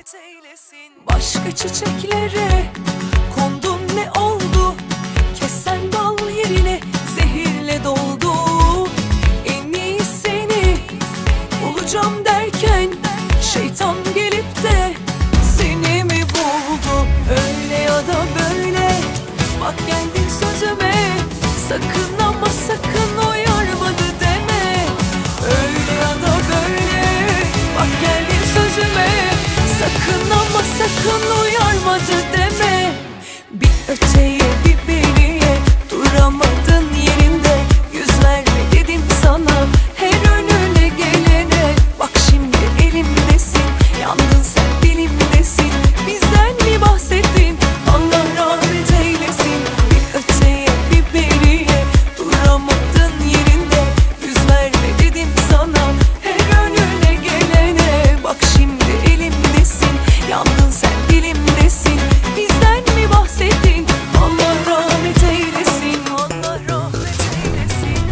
rahmet eylesin. Başka çiçeklere kondun, ne oldu? Kesen bal yerine zehirle doldu. En iyi seni bulacağım derken şeytan gelip de seni mi buldu? Öyle ya da böyle bak geldin sözüme, sakın ama sakın uyarmadı deme. Öyle ya da böyle bak geldin sözüme, sakın ama sakın uyarmadı deme. Bir öteye bir beriye duramadın yerinde, yüz verme dedim sana her önüne gelene. Bak şimdi elimdesin, yandın sen dilimdesin, bizden mi bahsettin? Allah rahmet eylesin. Bir öteye bir beriye duramadın yerinde, yüz verme dedim sana her önüne gelene. Bak şimdi elimdesin, yandın sen dilimdesin, bizden mi bahsettin? Allah rahmet eylesin, Allah rahmet eylesin.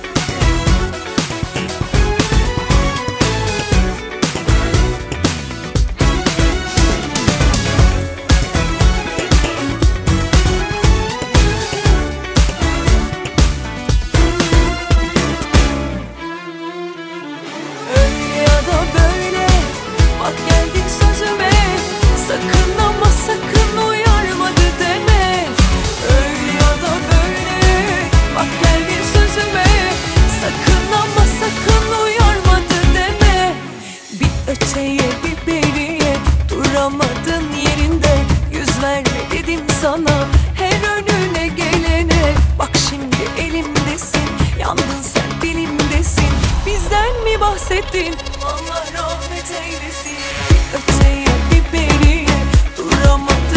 Öyle ya da böyle bak geldin sözüme, sakın ama sakın uyarmadı deme. Öyle ya da böyle bak geldin sözüme, sakın ama sakın uyarmadı deme. Bir öteye bir beriye duramadın yerinde, yüz verme dedim sana her önüne gelene. Bak şimdi elimdesin, yandın sen dilimdesin, bizden mi bahsettin? Allah rahmet eylesin. Bir öteye bir beriye duramadın